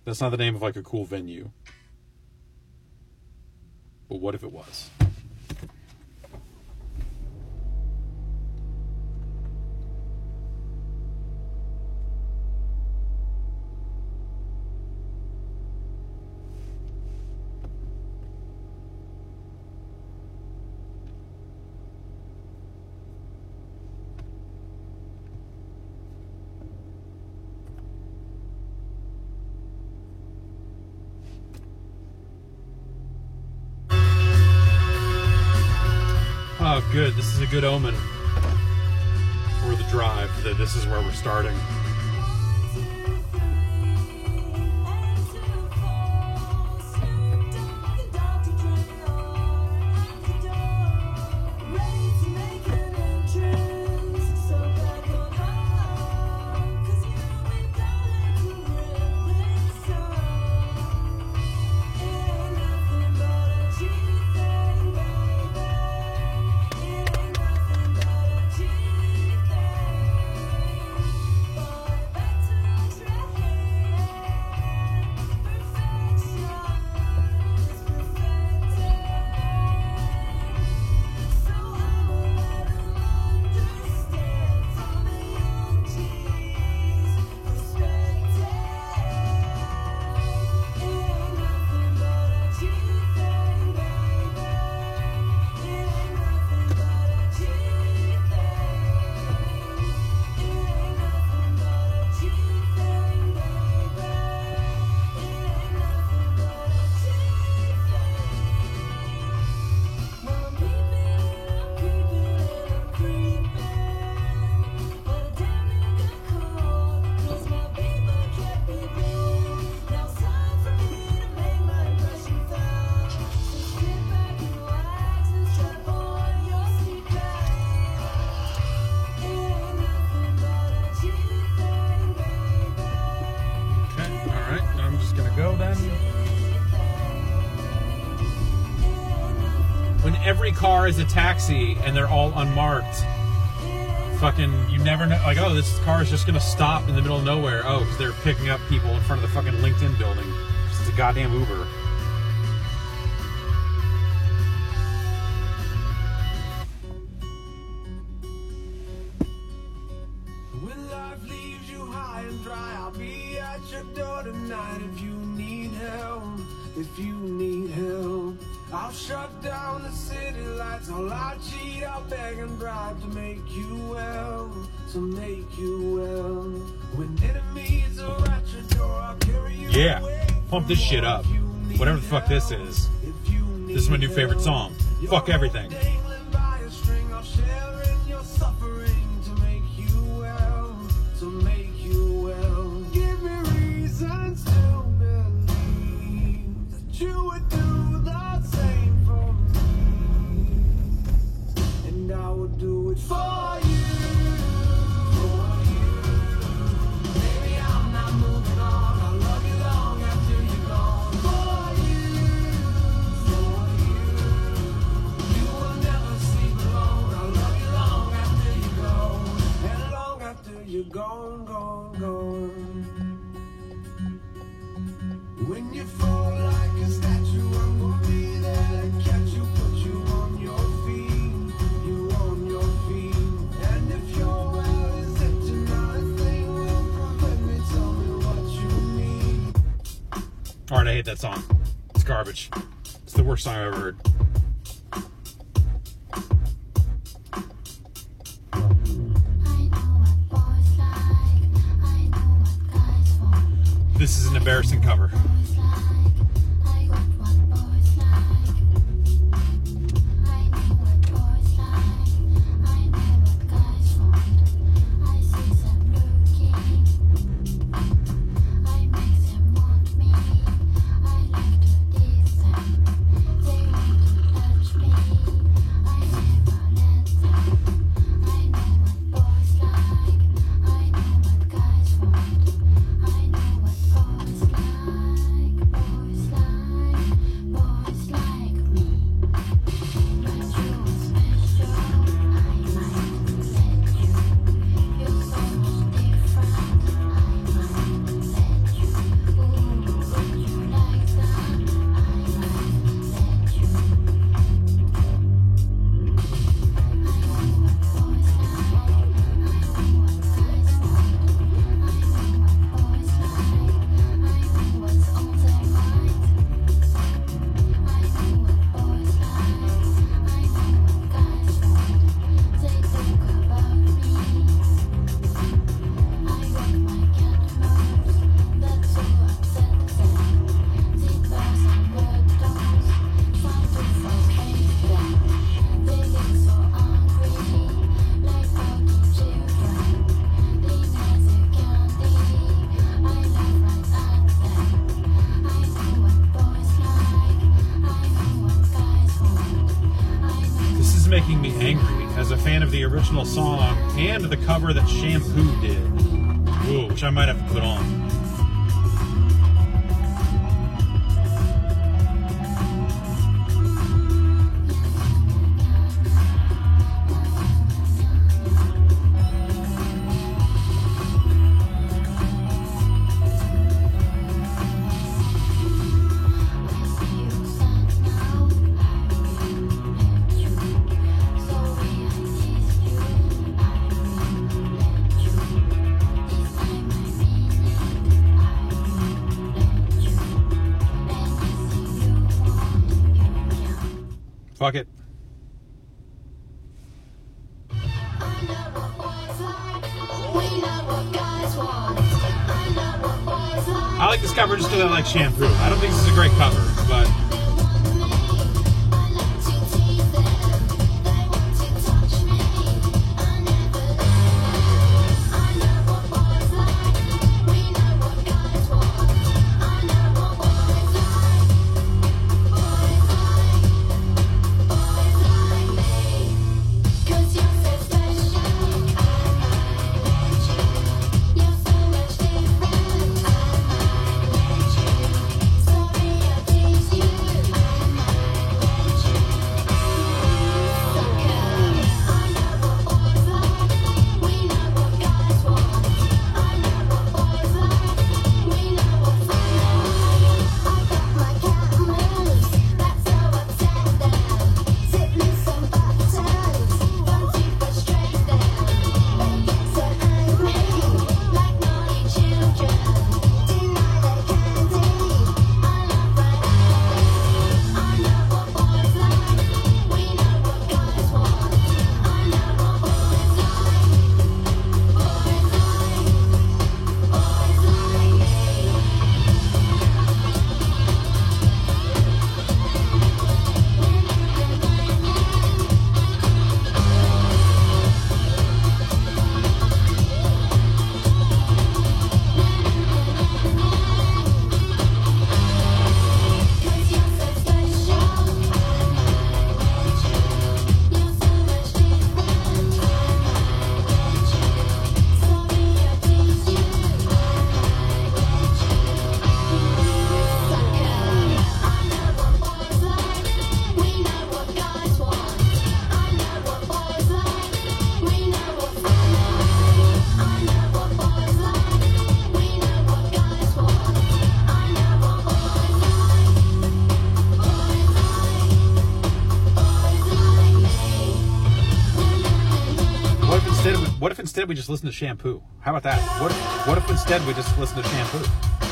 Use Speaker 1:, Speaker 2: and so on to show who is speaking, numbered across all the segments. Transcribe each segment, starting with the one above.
Speaker 1: That's not the name of like a cool venue. But what if it was? Oh, good. This is a good omen for the drive, that this is where we're starting. When every car is a taxi and they're all unmarked, fucking, you never know. Like, oh, this car is just gonna stop in the middle of nowhere. Oh, because they're picking up people in front of the fucking LinkedIn building. It's a goddamn Uber.
Speaker 2: When life leaves you high and dry, I'll be at your door tonight if you need help. If you need help, I'll shut down the city lights. I'll cheat, I'll beg and bribe to make you well, to make you well. When enemies are at your door, I'll carry you away.
Speaker 1: Pump this shit up. Whatever the fuck this is. This is my new favorite song. Fuck everything.
Speaker 2: You would do the same for me, and I would do it for you. Baby, I'm not moving on. I'll love you long after you're gone. For you, you will never sleep alone. I'll love you long after you're gone, and long after you're gone, gone, gone. When you fall like a statue, I'm gonna be there to catch you, put you on your feet, you on your feet. And if your well is empty, nothing will prevent me. Tell me what you need.
Speaker 1: Alright, I hate that song. It's garbage. It's the worst song I've ever heard. This is an embarrassing cover. fan of the original song and the cover that Shampoo did. Ooh, which I might have to put on. Fuck it. I like this cover just because I like Shampoo. I don't think this is a great cover, but... What if instead we just listen to Shampoo? How about that? What if instead we just listen to Shampoo?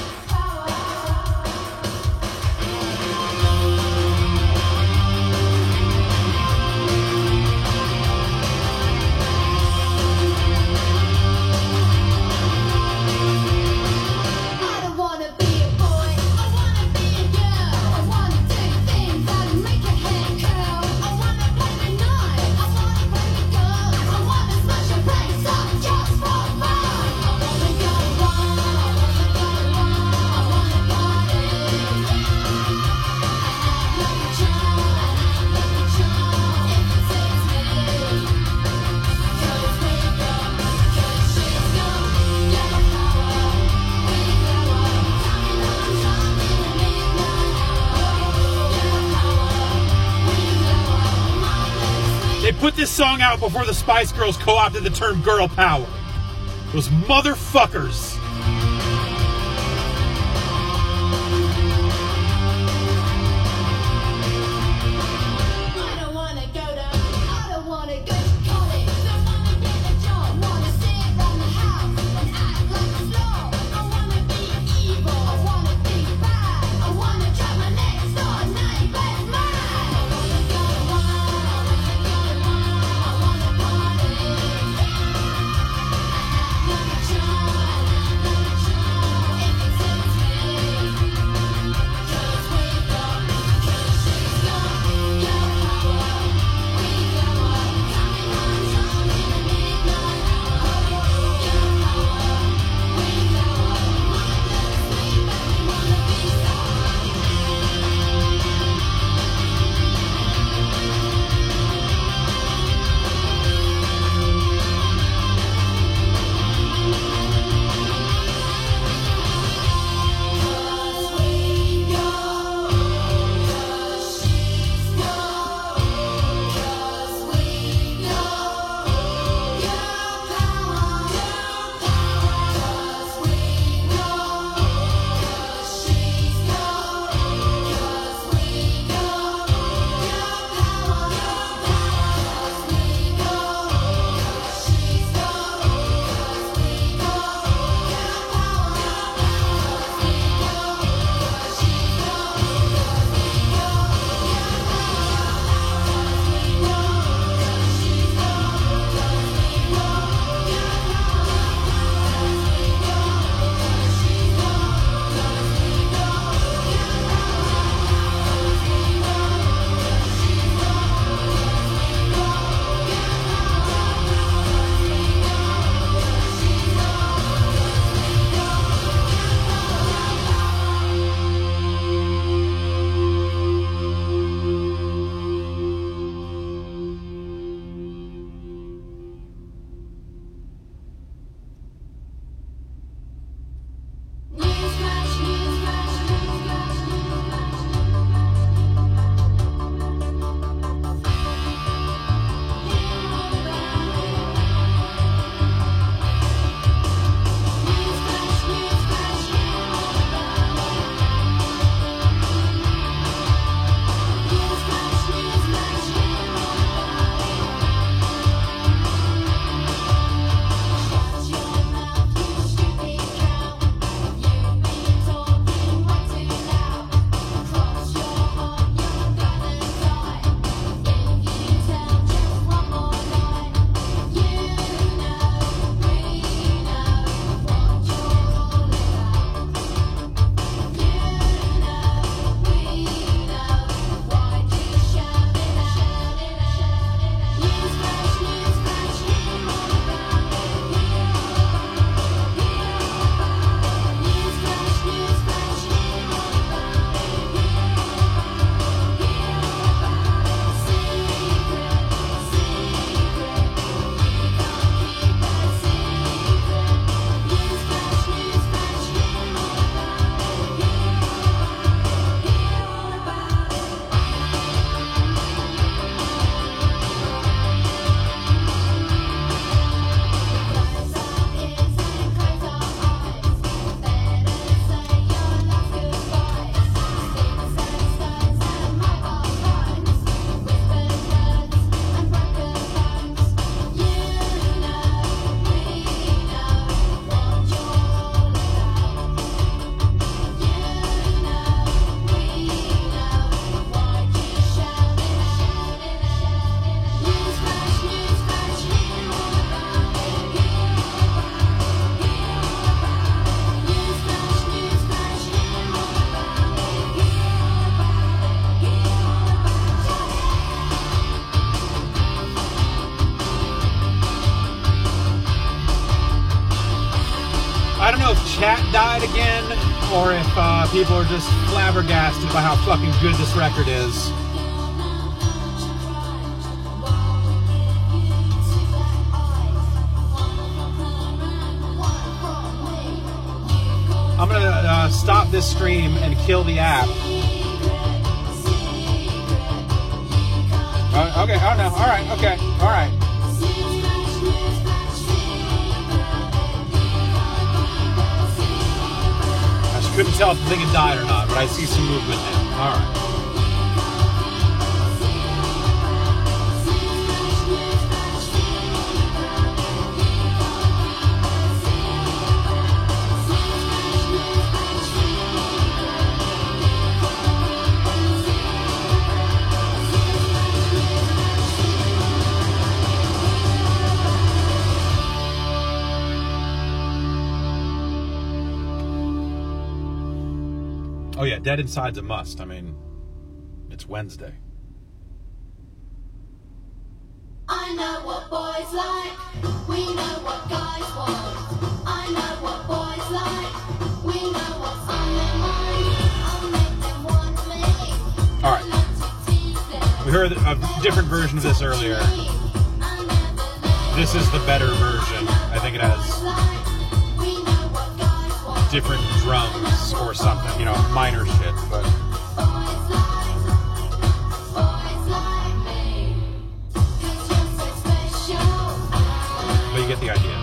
Speaker 1: They put this song out before the Spice Girls co-opted the term girl power. Those motherfuckers. cat died again, or if people are just flabbergasted by how fucking good this record is. I'm gonna stop this stream and kill the app. Okay, oh no, alright, okay, alright. I just couldn't tell if the thing had died or not, but I see some movement now. Alright. Oh yeah, Dead Inside's a must. I mean, it's Wednesday.
Speaker 3: I know what boys like. We know what guys want. I know what boys like. We know what's on their mind. I'll make them want me.
Speaker 1: All right. We heard a different version of this earlier. This is the better version. I think it has different drums or something, you know, minor shit, but you get the idea.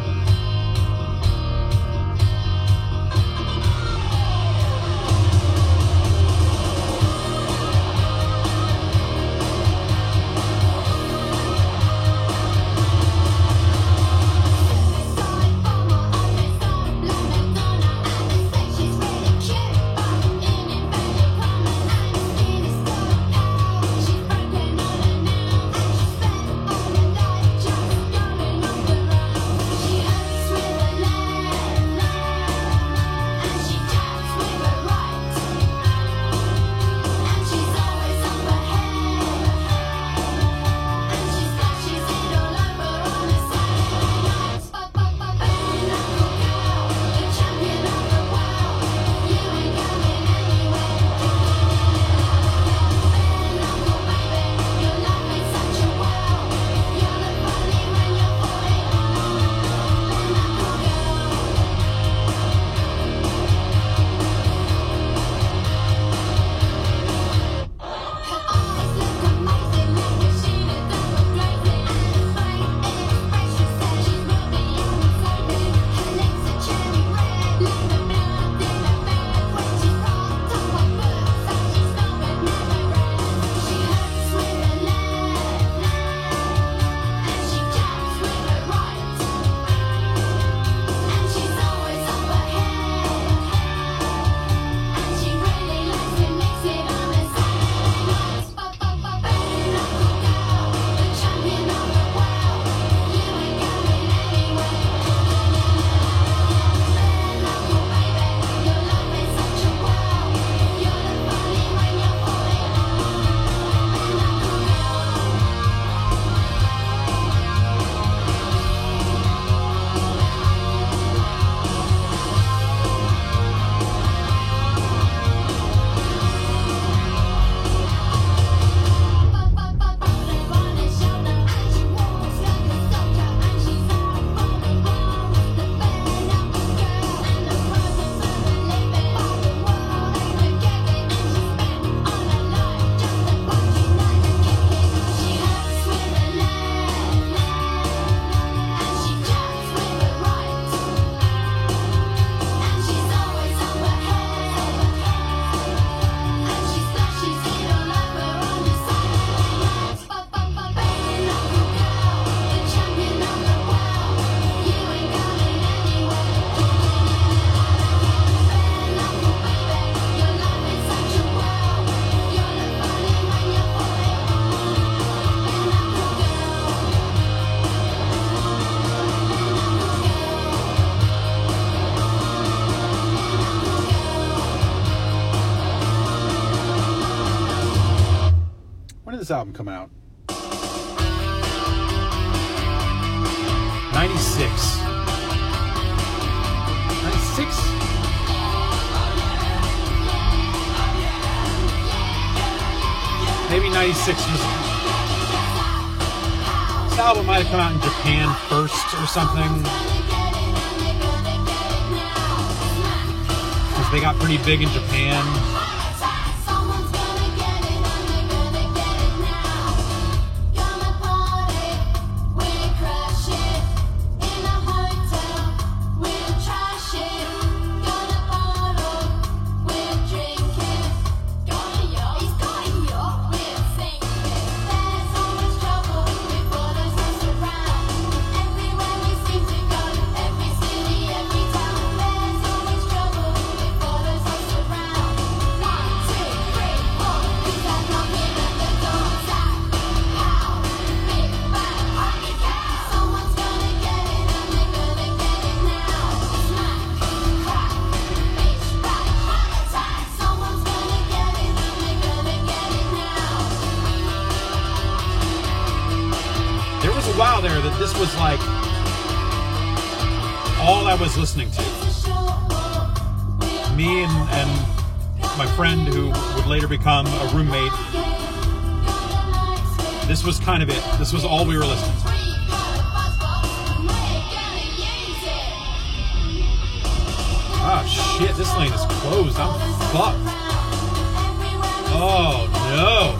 Speaker 1: This album come out? 96. 96. 96? Maybe 96 was... This album might have come out in Japan first or something. Because they got pretty big in Japan. While there that this was like all I was listening to. Me and my friend who would later become a roommate. This was kind of it. This was all we were listening to. Oh shit, this lane is closed. I'm fucked. Oh no.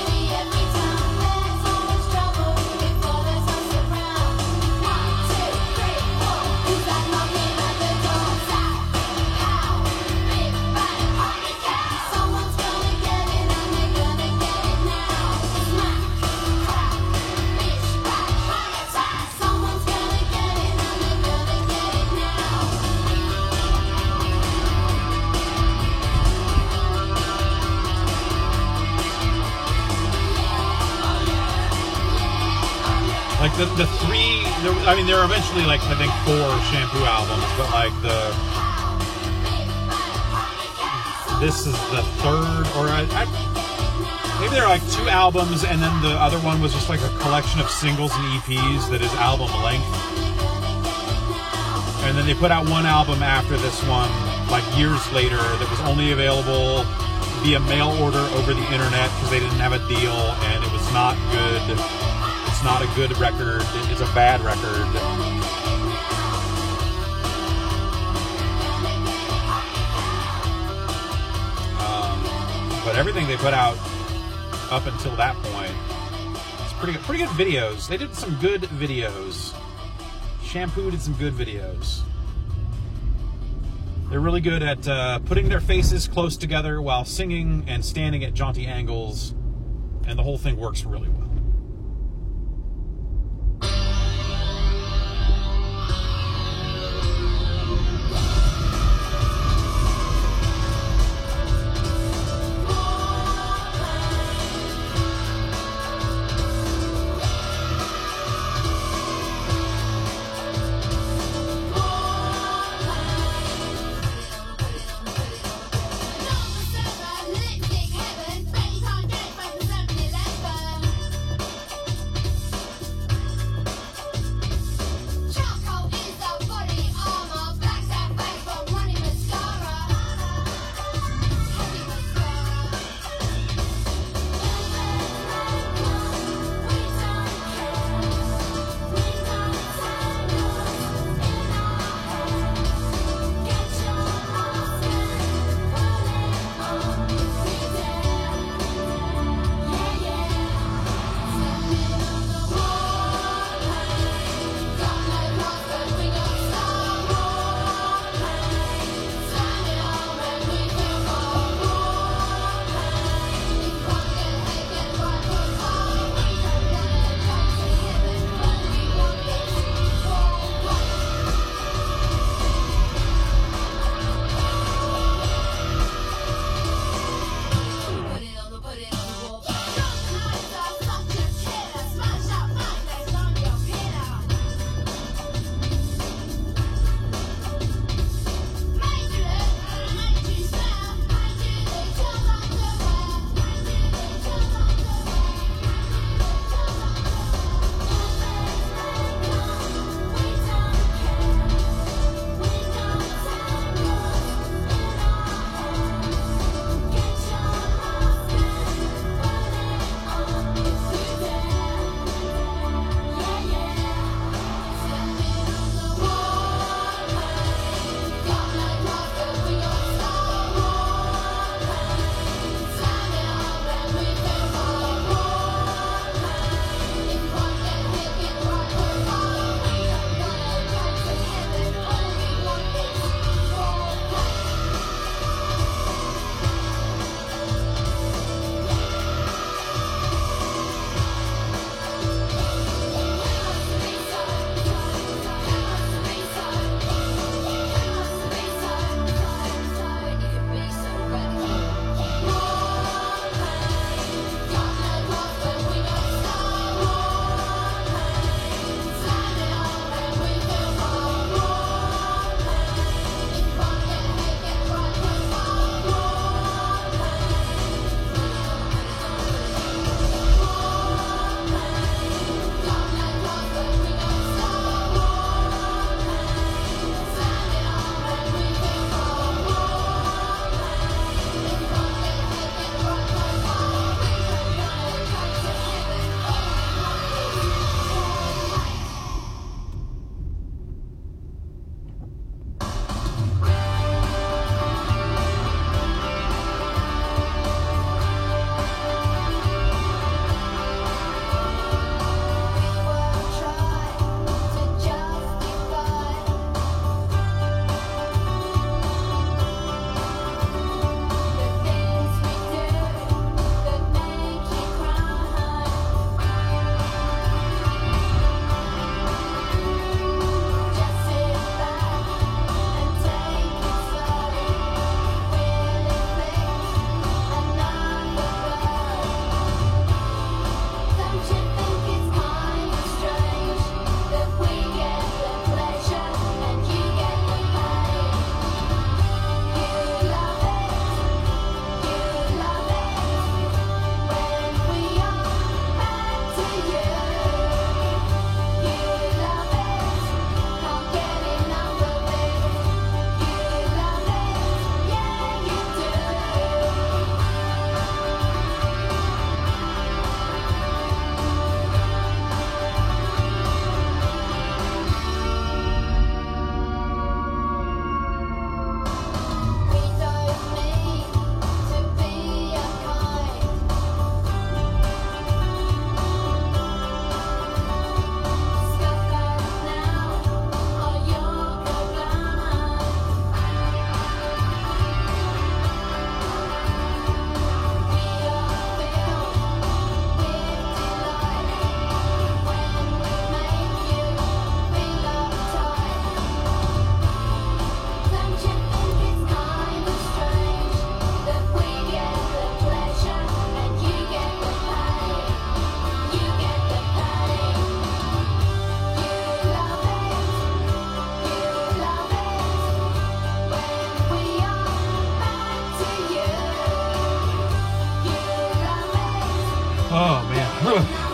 Speaker 1: Like the three, I mean, there are eventually like I think 4 Shampoo albums, but like this is the 3rd, or maybe there are like 2 albums, and then the other one was just like a collection of singles and EPs that is album length. And then they put out one album after this one, like years later, that was only available via mail order over the internet because they didn't have a deal, and it was not good. It's not a good record. It's a bad record. But everything they put out up until that point, it's pretty good videos. They did some good videos. Shampoo did some good videos. They're really good at putting their faces close together while singing and standing at jaunty angles, and the whole thing works really well. Oh man.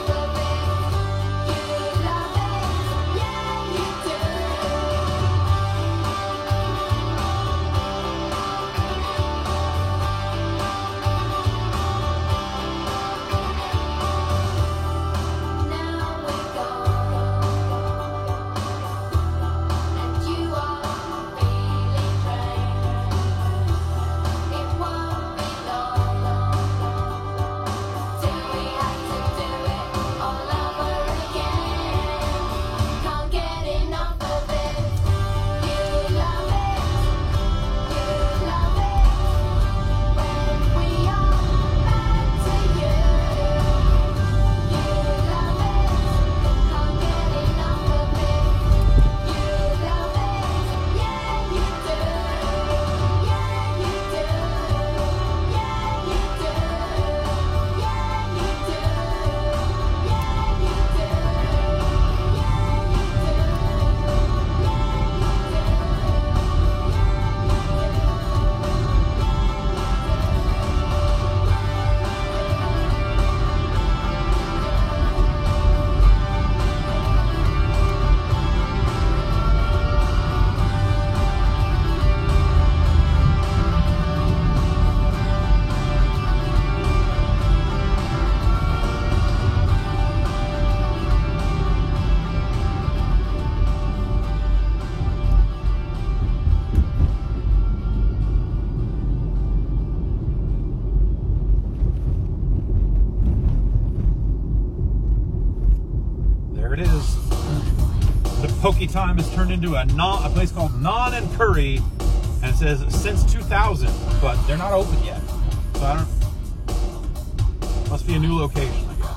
Speaker 1: It is. The Pokey Time has turned into a place called Non and Curry, and it says since 2000, but they're not open yet. So I don't. Must be a new location, I guess.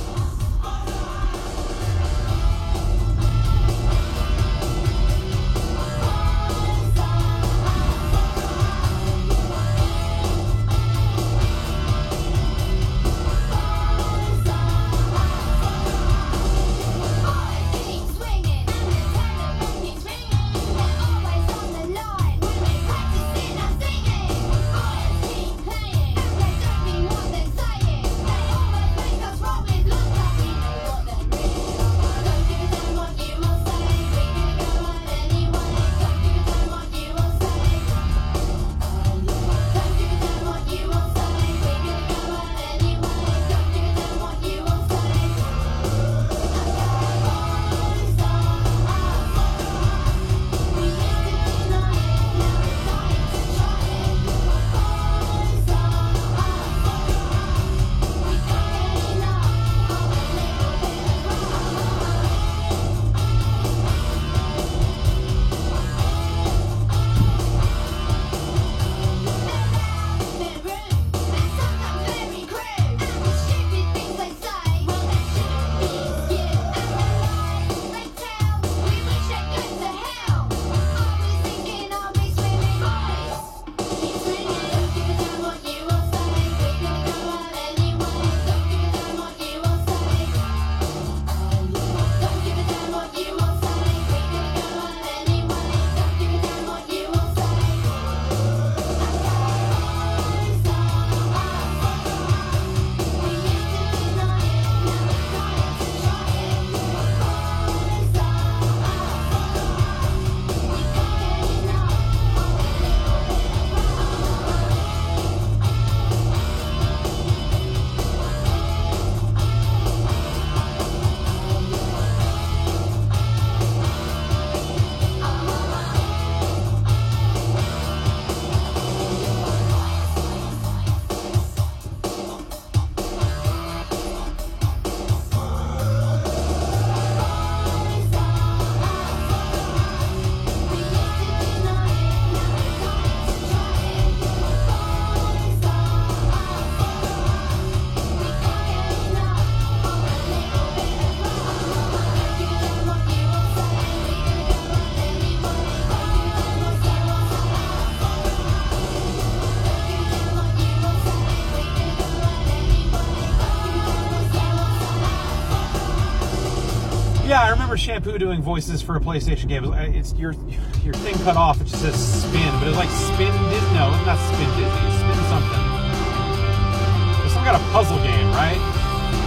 Speaker 1: Yeah, I remember Shampoo doing voices for a PlayStation game. It's your thing cut off. It just says Spin, but it was like Spin Disney. No, not Spin Disney. Spin something. It's some kind of puzzle game, right?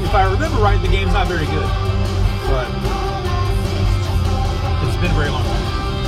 Speaker 1: if I remember right, the game's not very good. But it's been a very long time.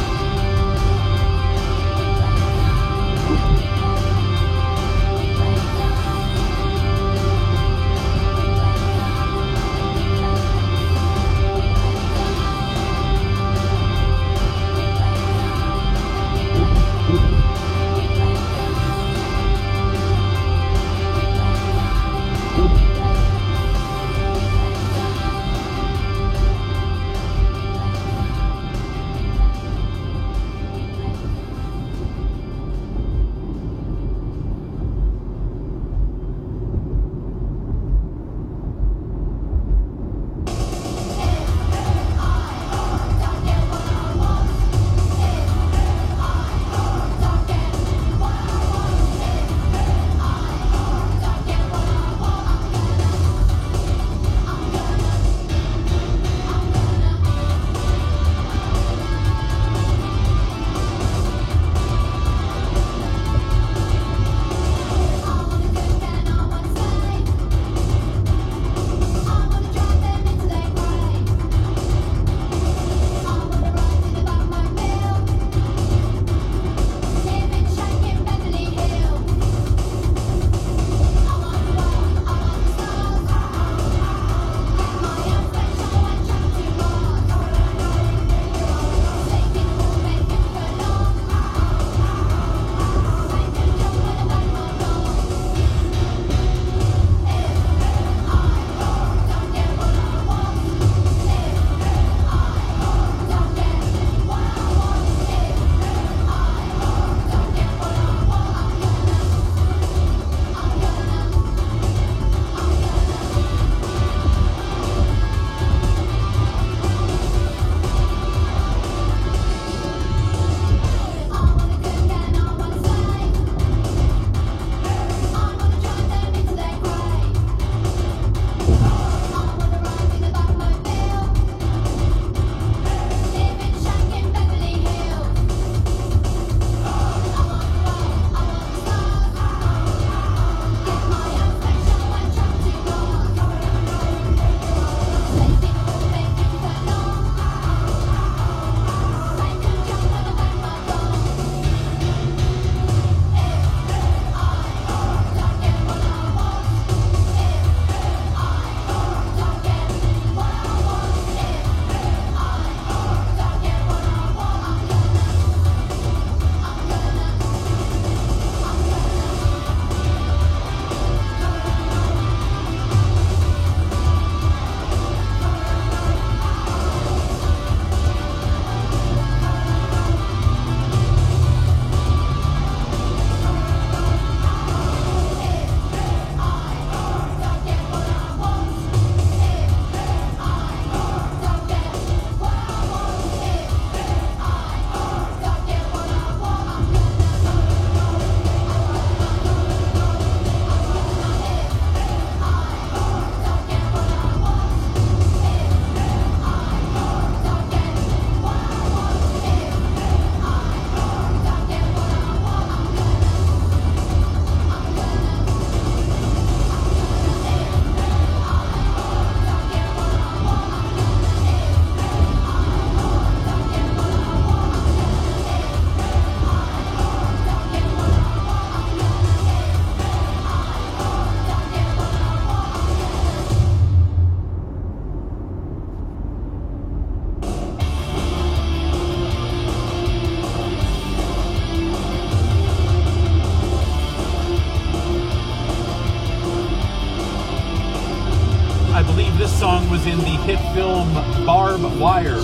Speaker 1: song was in the hit film Barb Wire.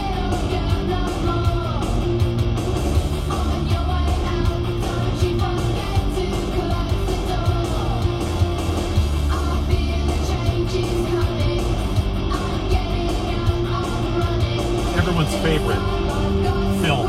Speaker 1: Everyone's favorite film.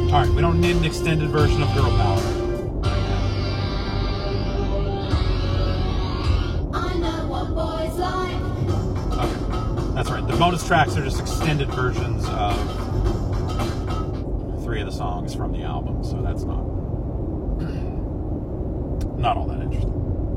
Speaker 1: All right, we don't need an extended version of Girl Power.
Speaker 3: I know what boys like.
Speaker 1: Okay, that's right. The bonus tracks are just extended versions of 3 of the songs from the album, so that's not all that interesting.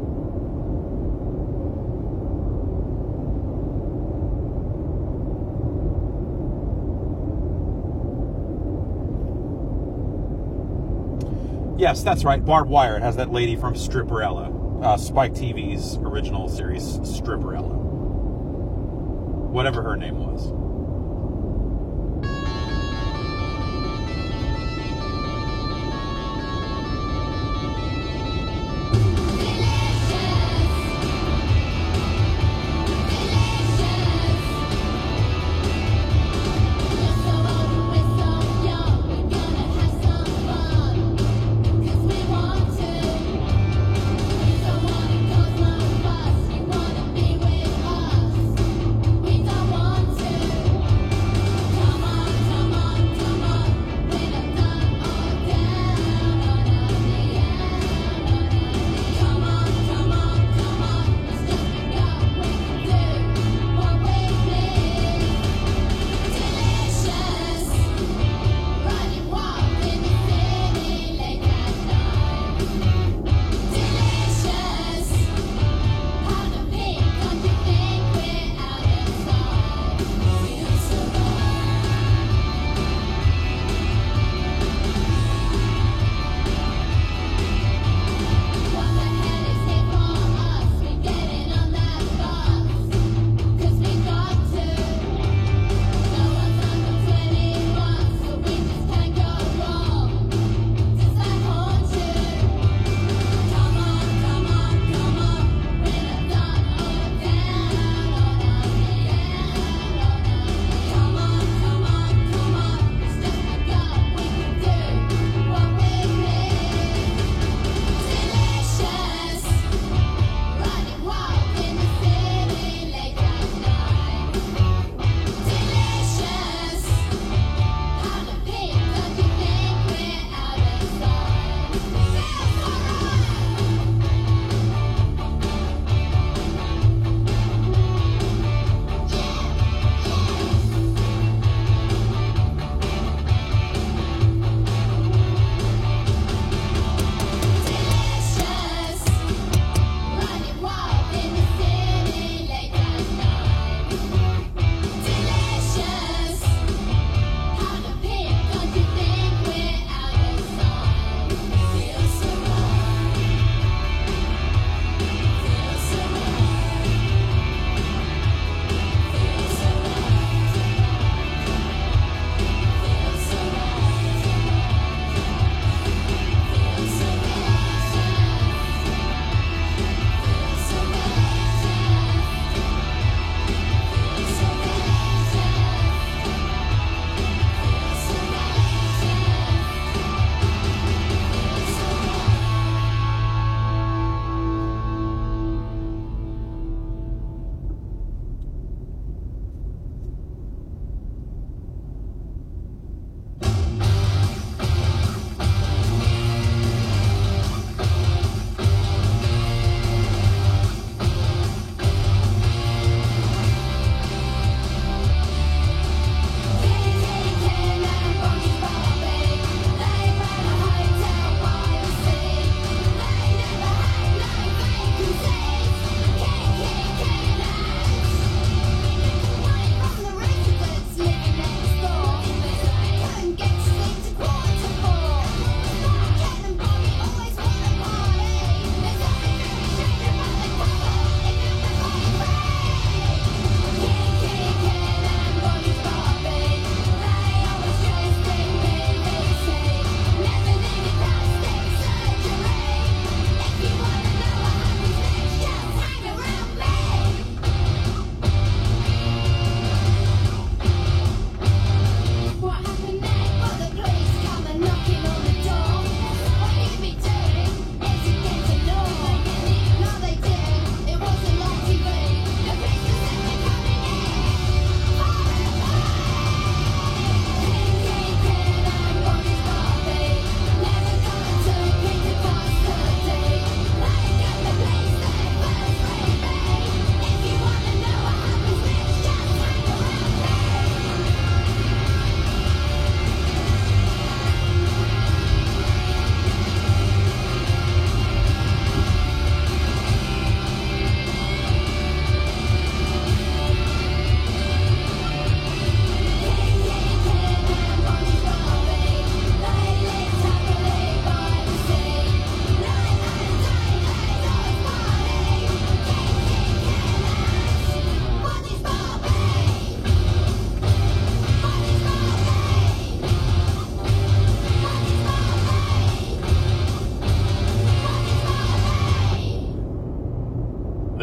Speaker 1: Yes, that's right. Barbed Wire. It has that lady from Stripperella, Spike TV's original series, Stripperella. Whatever her name was.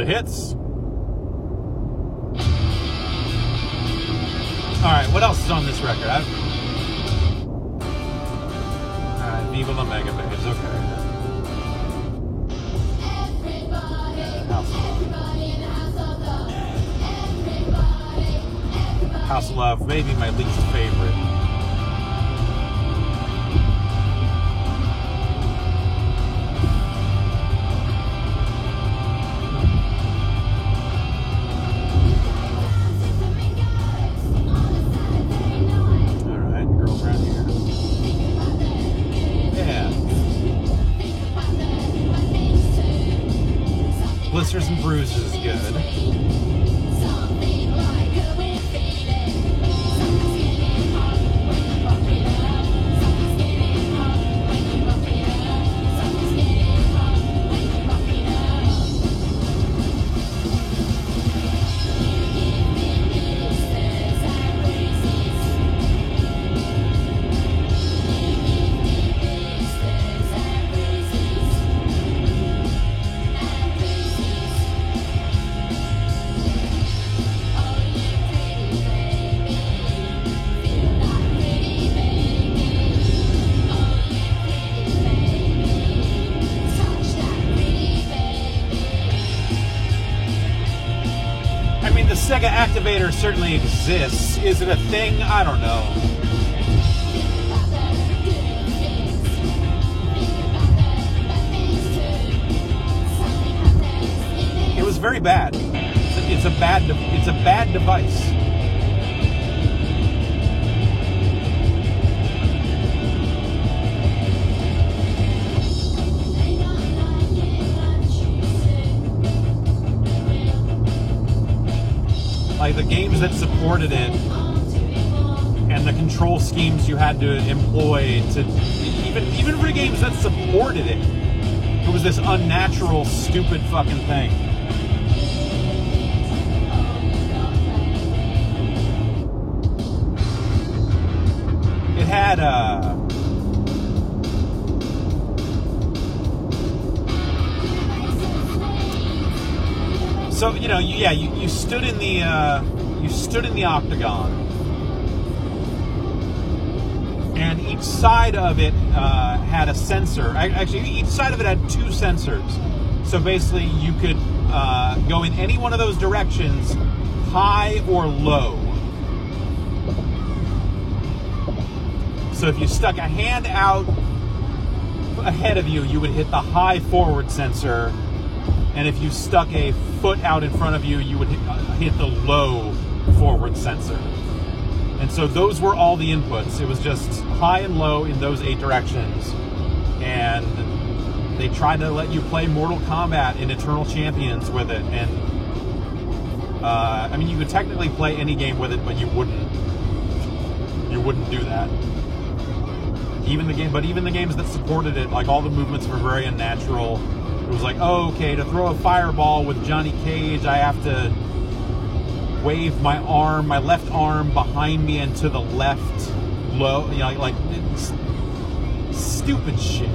Speaker 1: hits. Alright, what else is on this record? Alright, Viva La Mega Babes, okay. House of Love, maybe my least favorite. Alright, girls around here. Yeah. Blisters and Bruises is good. Sega Activator certainly exists. Is it a thing? I don't know. It was very bad. It's a bad device. Like the games that supported it and the control schemes you had to employ to even for games that supported it, it was this unnatural, stupid fucking thing. It had so you stood in the octagon, and each side of it had a sensor. Actually, each side of it had two sensors. So basically, you could go in any one of those directions, high or low. So if you stuck a hand out ahead of you, you would hit the high forward sensor. And if you stuck a foot out in front of you, you would hit the low forward sensor. And so those were all the inputs. It was just high and low in those 8 directions. And they tried to let you play Mortal Kombat in Eternal Champions with it. And I mean, you could technically play any game with it, but you wouldn't do that. Even the games that supported it, like all the movements were very unnatural. It was like, oh, okay, to throw a fireball with Johnny Cage, I have to wave my left arm behind me and to the left, low, like it's stupid shit.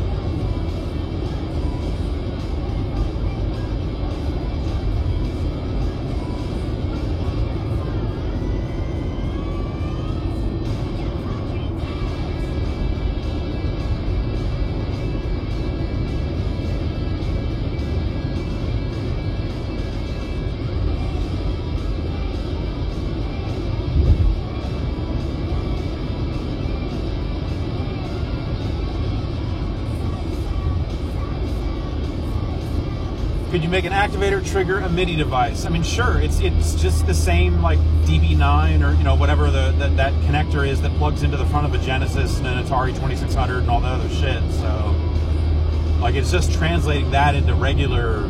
Speaker 1: Could you make an activator trigger a MIDI device? I mean, sure, it's just the same like DB9 or whatever that connector is that plugs into the front of a Genesis and an Atari 2600 and all the other shit. So, like, it's just translating that into regular,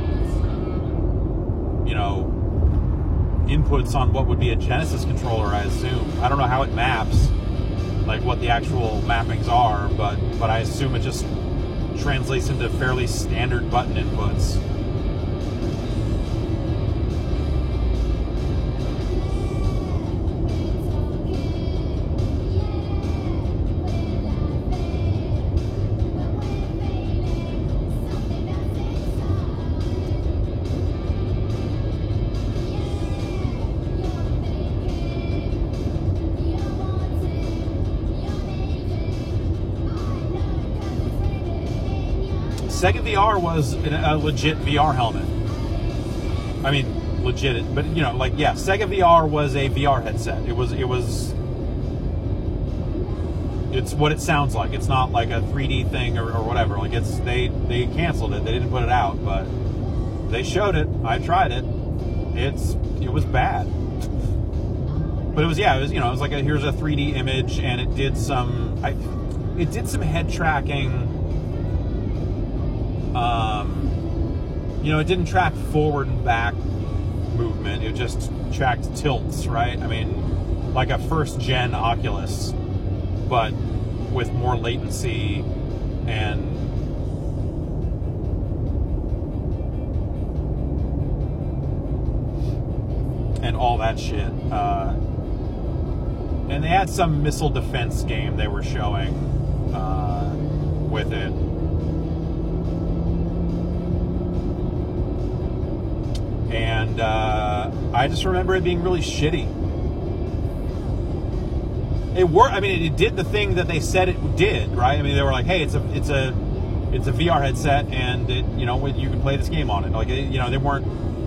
Speaker 1: inputs on what would be a Genesis controller, I assume. I don't know how it maps, like what the actual mappings are, but I assume it just translates into fairly standard button inputs. Sega VR was a legit VR helmet. I mean, legit, but you know, like, yeah, Sega VR was a VR headset. It's what it sounds like. It's not like a 3D thing or whatever. Like, they canceled it. They didn't put it out, but they showed it. I tried it. It was bad. But it was you know, it was like here's a 3D image, and it did some head tracking. You know, it didn't track forward and back movement. It just tracked tilts, right? I mean, like a first gen Oculus, but with more latency and all that shit. And they had some missile defense game they were showing with it. And I just remember it being really shitty. It worked. I mean, it did the thing that they said it did, right? I mean, they were like, "Hey, it's a VR headset, and you know, you can play this game on it." Like, you know, they weren't.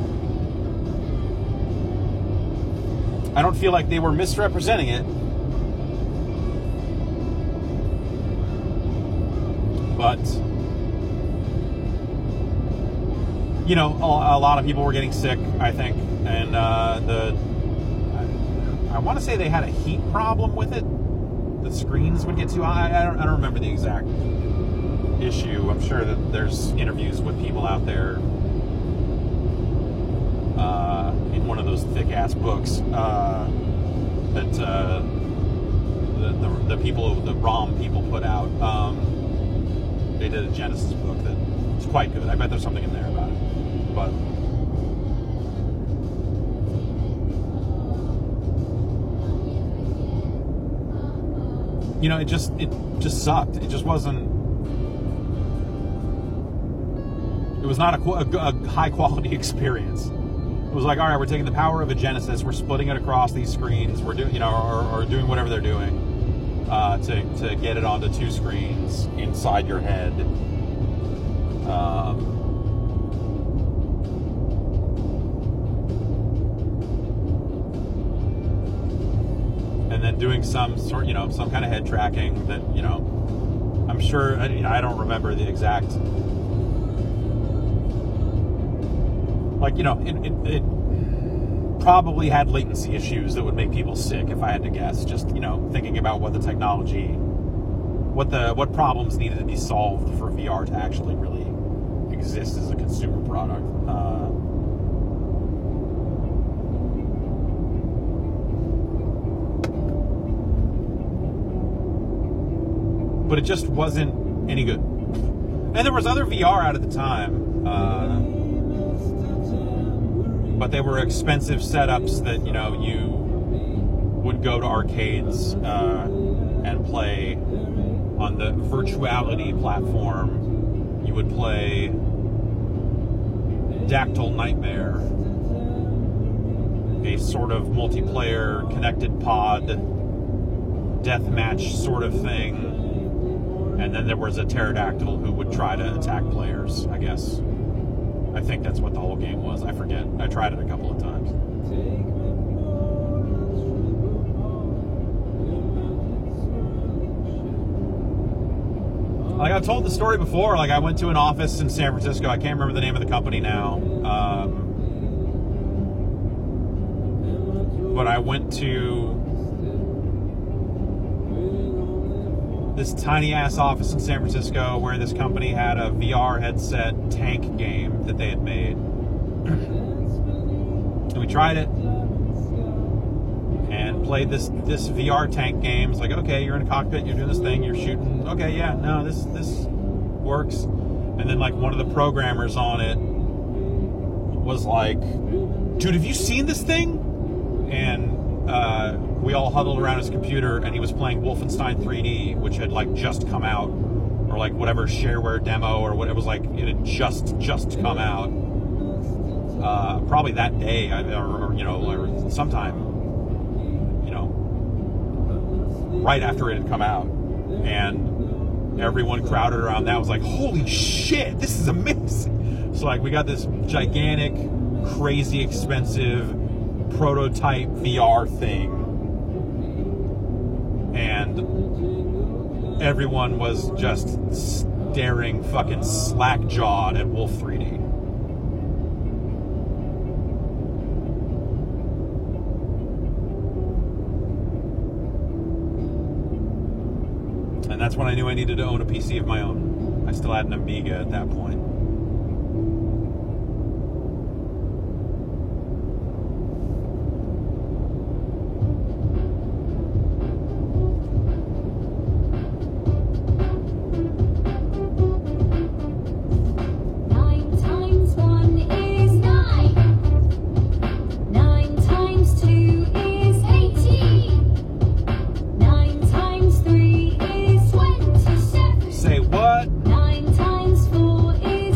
Speaker 1: I don't feel like they were misrepresenting it, but you know, a lot of people were getting sick, I think, and I want to say they had a heat problem with it. The screens would get too high. I don't remember the exact issue. I'm sure that there's interviews with people out there in one of those thick ass books that the people, the ROM people put out. They did a Genesis book that's quite good. I bet there's something in there about it. But you know, it just sucked. It just wasn't. It was not a high quality experience. It was like, all right, we're taking the power of a Genesis, we're splitting it across these screens, we're doing, you know, or doing whatever they're doing to get it onto two screens inside your head. And then doing some sort, you know, some kind of head tracking that, you know, I'm sure, I don't remember the exact. Like, you know, it probably had latency issues that would make people sick, if I had to guess. Just, you know, thinking about what the technology, what problems needed to be solved for VR to actually really exist as a consumer product. But it just wasn't any good. And there was other VR out at the time. But they were expensive setups that, you know, you would go to arcades and play on the Virtuality platform. You would play Dactyl Nightmare, a sort of multiplayer connected pod deathmatch sort of thing. And then there was a pterodactyl who would try to attack players, I guess. I think that's what the whole game was. I forget. I tried it a couple of times. Like, I've told the story before. Like, I went to an office in San Francisco. I can't remember the name of the company now. But I went to this tiny ass office in San Francisco where this company had a VR headset tank game that they had made. And we tried it and played this VR tank game. It's like, okay, you're in a cockpit, you're doing this thing, you're shooting. Okay, yeah, no, this works. And then, like, one of the programmers on it was like, dude, have you seen this thing? And we all huddled around his computer, and he was playing Wolfenstein 3D, which had, like, just come out, or like whatever shareware demo or what it was, like, it had just come out. Probably that day, or you know, or sometime, you know, right after it had come out, and everyone crowded around that was like, holy shit, this is amazing. So like we got this gigantic, crazy expensive prototype VR thing, and everyone was just staring fucking slack-jawed at Wolf 3D. And that's when I knew I needed to own a PC of my own. I still had an Amiga at that point.
Speaker 3: Nine times 4 is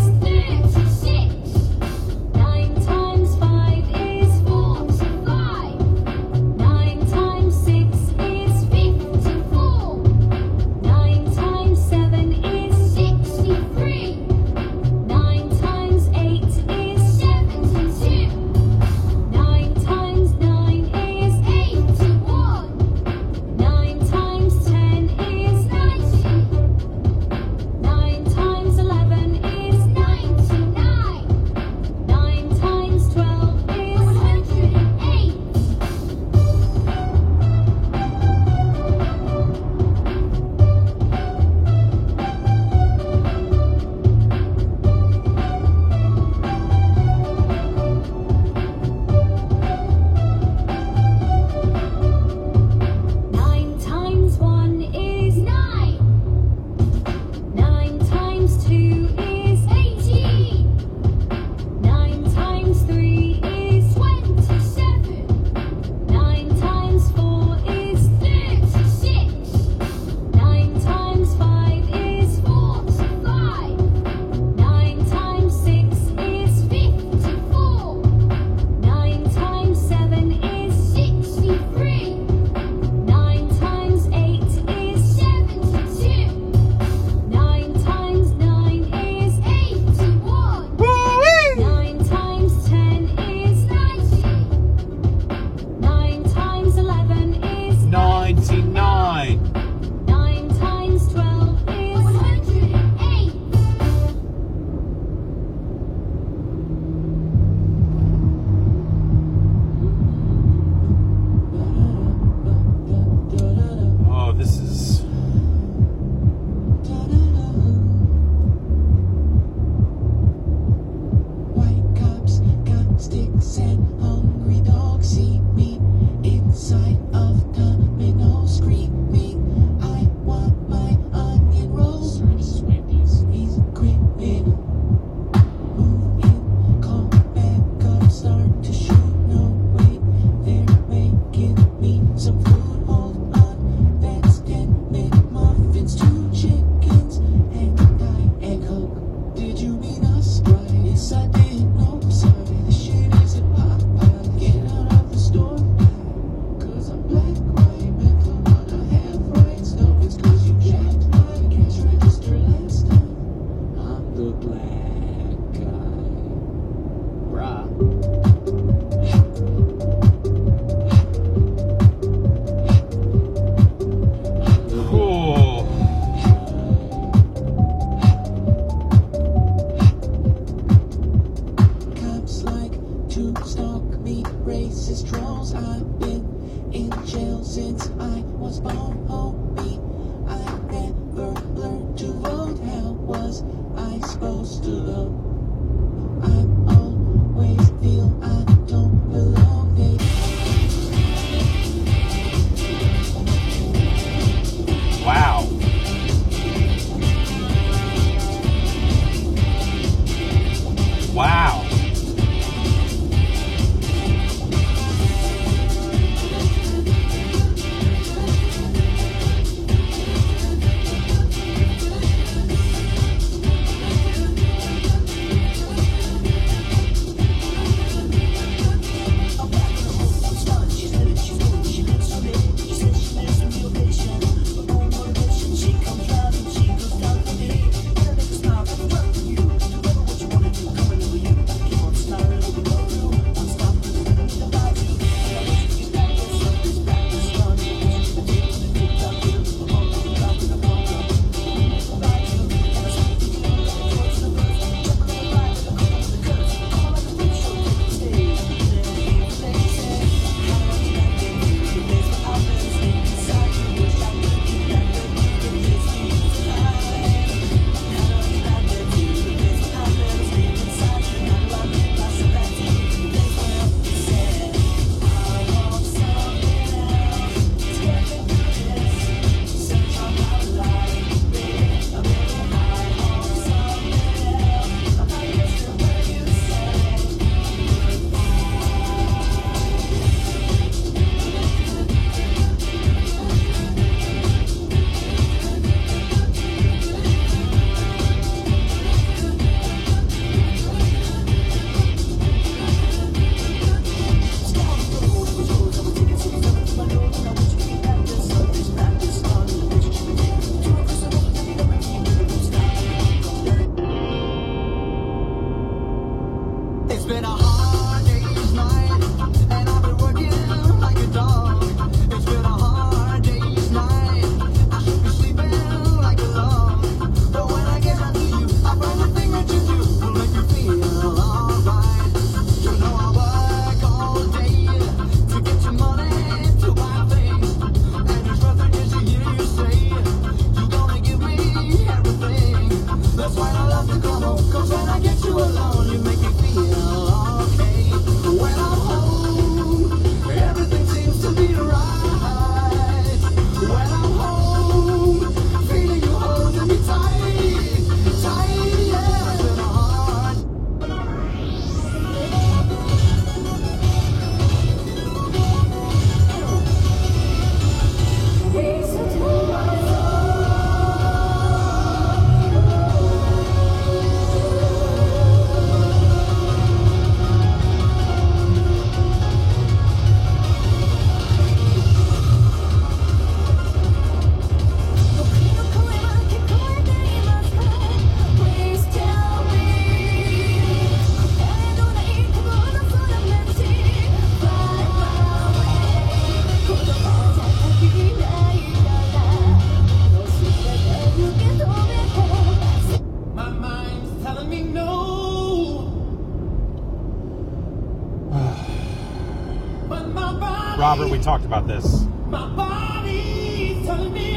Speaker 1: Robert, we talked about this.
Speaker 2: My body's telling me,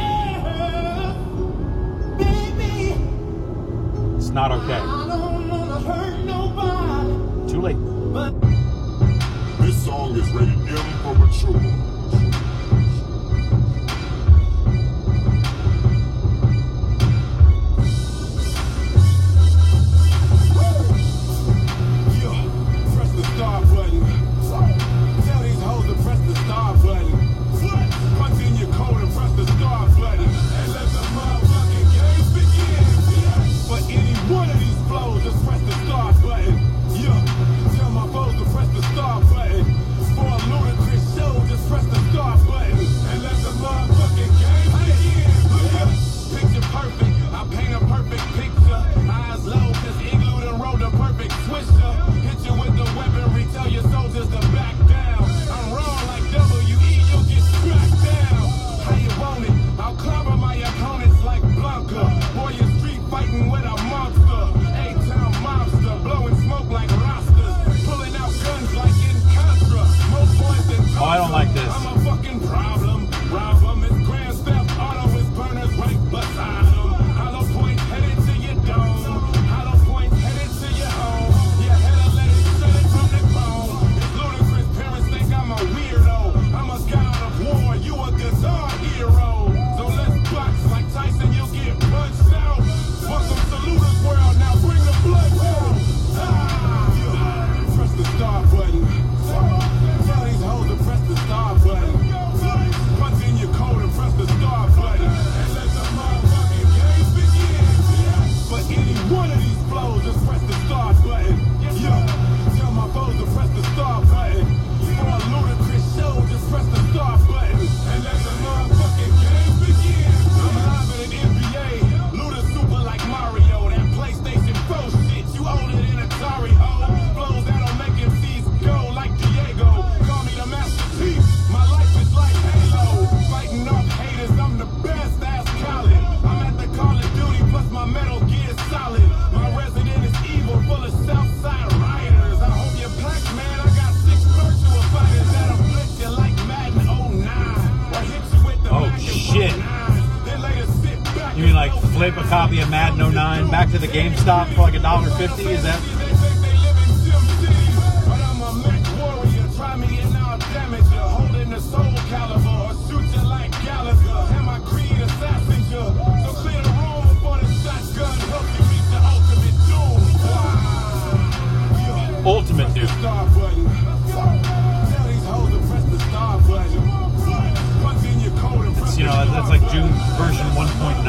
Speaker 2: baby,
Speaker 1: It's not okay.
Speaker 2: I don't wanna hurt nobody.
Speaker 1: Too late.
Speaker 2: But
Speaker 4: This song is rated M for mature.
Speaker 2: press the start button. Tell these hoes to press the start button. Punch in your code and press the start button. And let the motherfucking game begin. For any one of these flows, just press the start button. Tell my foes to press the start button. For a ludicrous show, just press the start button. And let the motherfucking game begin. Picture perfect, I paint a perfect picture. Eyes low, cause Igloo done wrote the perfect twister. Hit you with the weaponry, tell your soldiers to back down. I'm wrong like W.E., you'll get smacked down. How you want it? I'll clobber my opponents like Blanca. Boy, you're street fighting with a monster. A-town mobster, blowing smoke like Rastas. Pulling out guns like in Contra. Most boys than
Speaker 1: Oh, I don't like this.
Speaker 2: I'm a fucking problem. Problem is Grand Theft Auto is burners right beside them. Hollow points headed to your dome. Hollow points headed to your home. Your head'll let it shut it from the chrome. It's ludicrous parents think I'm a weirdo. I'm a god of war, you a guitar hero. So let's box like Tyson, you'll get punched out. Welcome to Luda's world, now bring the blood down. Press the start button. Tell these hoes to press the start button. Punch in your code and press the start button. And let the motherfucking game begin. For any one of these flows, just press the start button. Tell my foes to press the start button. For a ludicrous show, just press the start button. And let the motherfucking game begin. I'm live in an NBA. Luda super like Mario. That PlayStation 4 shit. You own it in Atari, ho. Flows that'll make MCs go like Diego. Call me the masterpiece. My life is like Halo. Fighting off haters, I'm the best, ass Colin. I'm at the Call of Duty, plus my Metal Gear Solid. My resident is evil, full of Southside riders. I hope you're packed, man. I got 6 virtual fighters that'll blitz you like Madden 09. Or hit you with the
Speaker 1: Oh,
Speaker 2: Mac and
Speaker 1: shit.
Speaker 2: 49. Then later sit back
Speaker 1: You mean
Speaker 2: and
Speaker 1: like
Speaker 2: go
Speaker 1: flip a copy of Madden 09 back to the GameStop for like $1.50? Is that?
Speaker 2: They think they live in Sim City, but I'm a Mac warrior. Try me and I'll damage you. Holding the soul caliber or shoot you like Gallagher. And my creed assassin you. So clear the room before the shotgun help you reach the ultimate doom.
Speaker 1: Ultimate Doom.
Speaker 2: Star button. Tell these hoes to press the star button. Punch in your code and press
Speaker 1: You know,
Speaker 2: the
Speaker 1: that's
Speaker 2: star
Speaker 1: like
Speaker 2: button.
Speaker 1: June version 1.9.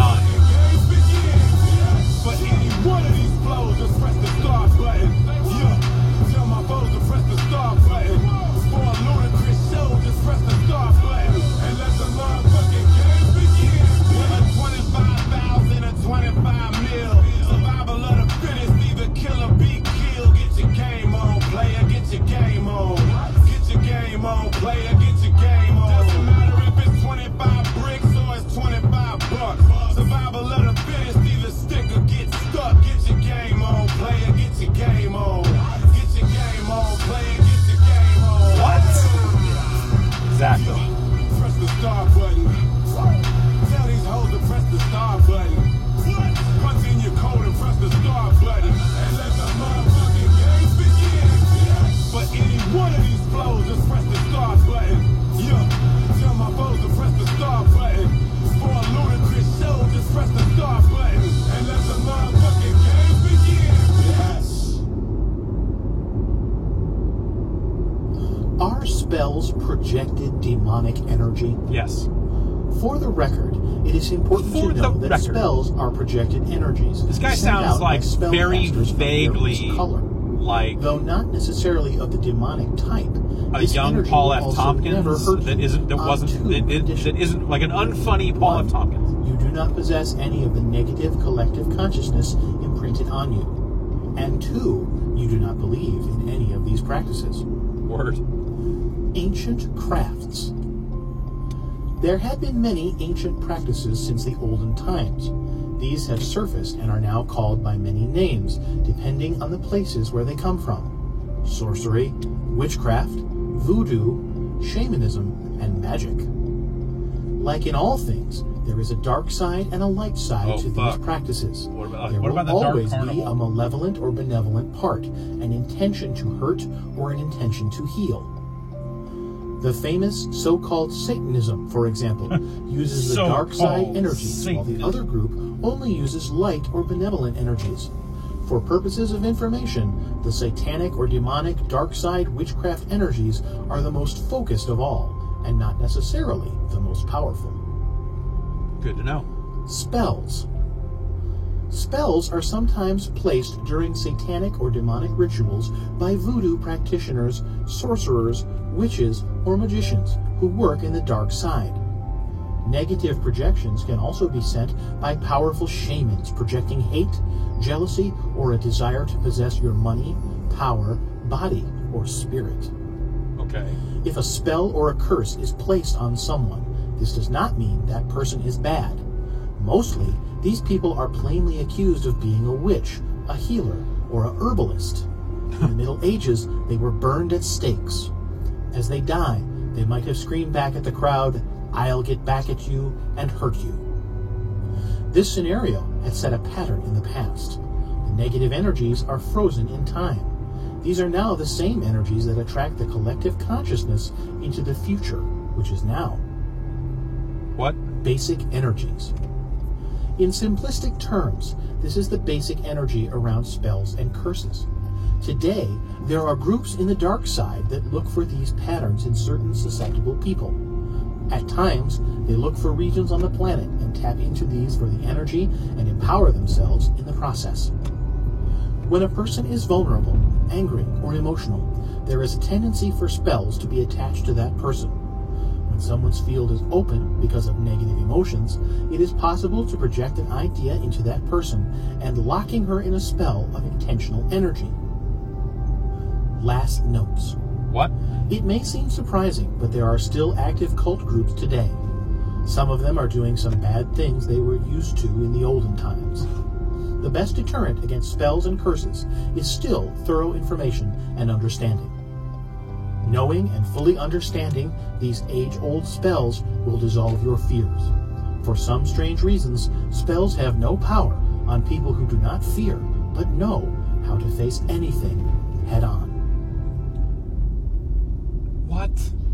Speaker 2: For any one of these flows, just press the start button. Tell my foes to press the start button. For a ludicrous show, just press the start button. And let the motherfucking game begin. With a 25,000 or 25 mil. Survival of the fittest, either kill or be killed. Get your game on, player, get your game on. Get your game on, player, get your game on. Doesn't matter if it's 25 bricks or it's 25 bucks. Survival of the fittest, either stick or get stuck. Get your game on, player, get your game on. Get your game on, player, get your game on.
Speaker 1: What? Exactly.
Speaker 2: Press the start button. Tell these hoes to press the start button. Punch in your code and press the start button. And let the motherfucking game begin. For any one of these flows, just press the start button. Tell my foes to press the start button. For a ludicrous show, just press the start button. And let the motherfucking game begin. Yes.
Speaker 5: Are spells projected demonic energy?
Speaker 1: Yes.
Speaker 5: For the record, it is important
Speaker 1: For
Speaker 5: to know
Speaker 1: the
Speaker 5: that
Speaker 1: record.
Speaker 5: spells are projected energies.
Speaker 1: This guy
Speaker 5: sent
Speaker 1: sounds
Speaker 5: out by
Speaker 1: like very
Speaker 5: spellcasters of
Speaker 1: vaguely
Speaker 5: various color.
Speaker 1: like
Speaker 5: Though not necessarily of the demonic type,
Speaker 1: a
Speaker 5: this
Speaker 1: young
Speaker 5: energy
Speaker 1: Paul
Speaker 5: will
Speaker 1: F.
Speaker 5: also
Speaker 1: Tompkins
Speaker 5: never hurt
Speaker 1: that
Speaker 5: you
Speaker 1: isn't that
Speaker 5: on
Speaker 1: wasn't
Speaker 5: two
Speaker 1: that
Speaker 5: conditions.
Speaker 1: isn't like an unfunny Paul
Speaker 5: One,
Speaker 1: F. Tompkins.
Speaker 5: You do not possess any of the negative collective consciousness imprinted on you. And 2, you do not believe in any of these practices.
Speaker 1: Word.
Speaker 5: Ancient crafts. There have been many ancient practices since the olden times. These have surfaced and are now called by many names, depending on the places where they come from. Sorcery, witchcraft, voodoo, shamanism, and magic. Like in all things, there is a dark side and a light side to these practices.
Speaker 1: What about
Speaker 5: There
Speaker 1: the
Speaker 5: will
Speaker 1: Dark
Speaker 5: always be
Speaker 1: Carnival?
Speaker 5: a malevolent or benevolent part, an intention to hurt or an intention to heal. The famous so-called Satanism, for example, uses the dark side
Speaker 1: So-called
Speaker 5: energies, while the
Speaker 1: Satanism.
Speaker 5: other group only uses light or benevolent energies. For purposes of information, the satanic or demonic dark side witchcraft energies are the most focused of all, and not necessarily the most powerful.
Speaker 1: Good to know.
Speaker 5: Spells. Spells are sometimes placed during satanic or demonic rituals by voodoo practitioners, sorcerers, witches, or magicians who work in the dark side. Negative projections can also be sent by powerful shamans projecting hate, jealousy, or a desire to possess your money, power, body, or spirit.
Speaker 1: Okay.
Speaker 5: If a spell or a curse is placed on someone, this does not mean that person is bad. Mostly, these people are plainly accused of being a witch, a healer, or a herbalist. In the Middle Ages, they were burned at stakes. As they die, they might have screamed back at the crowd, "I'll get back at you and hurt you." This scenario had set a pattern in the past. The negative energies are frozen in time. These are now the same energies that attract the collective consciousness into the future, which is now.
Speaker 1: What?
Speaker 5: Basic energies. In simplistic terms, this is the basic energy around spells and curses. Today, there are groups in the dark side that look for these patterns in certain susceptible people. At times, they look for regions on the planet and tap into these for the energy and empower themselves in the process. When a person is vulnerable, angry, or emotional, there is a tendency for spells to be attached to that person. When someone's field is open because of negative emotions, it is possible to project an idea into that person and locking her in a spell of intentional energy. Last notes.
Speaker 1: What?
Speaker 5: It may seem surprising, but there are still active cult groups today. Some of them are doing some bad things they were used to in the olden times. The best deterrent against spells and curses is still thorough information and understanding. Knowing and fully understanding these age-old spells will dissolve your fears. For some strange reasons, spells have no power on people who do not fear, but know how to face anything head-on.
Speaker 1: What?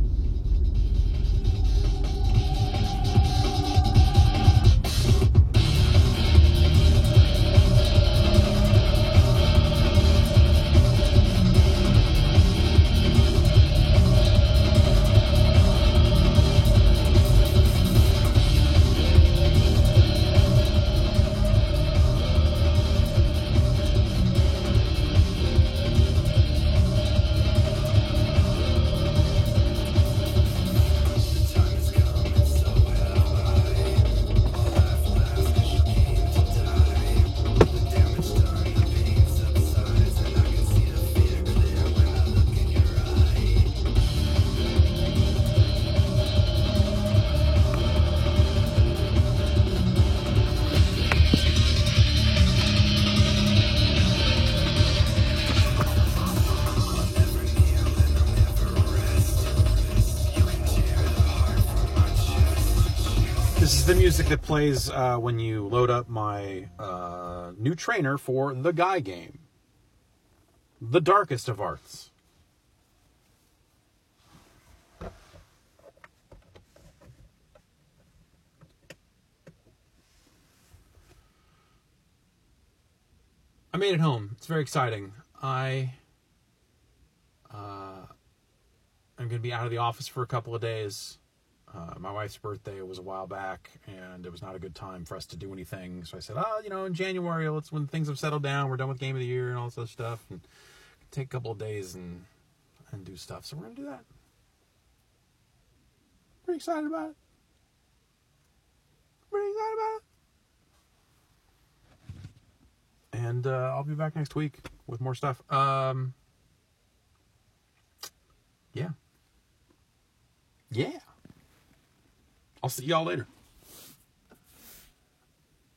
Speaker 1: This is the music that plays when you load up my new trainer for the Guy game. The Darkest of Arts. I made it home. It's very exciting. I'm going to be out of the office for a couple of days. My wife's birthday was a while back, and it was not a good time for us to do anything. So I said, in January, when things have settled down, we're done with Game of the Year and all this other stuff, and take a couple of days and do stuff. So we're going to do that. Pretty excited about it. And I'll be back next week with more stuff. Yeah. I'll see y'all later.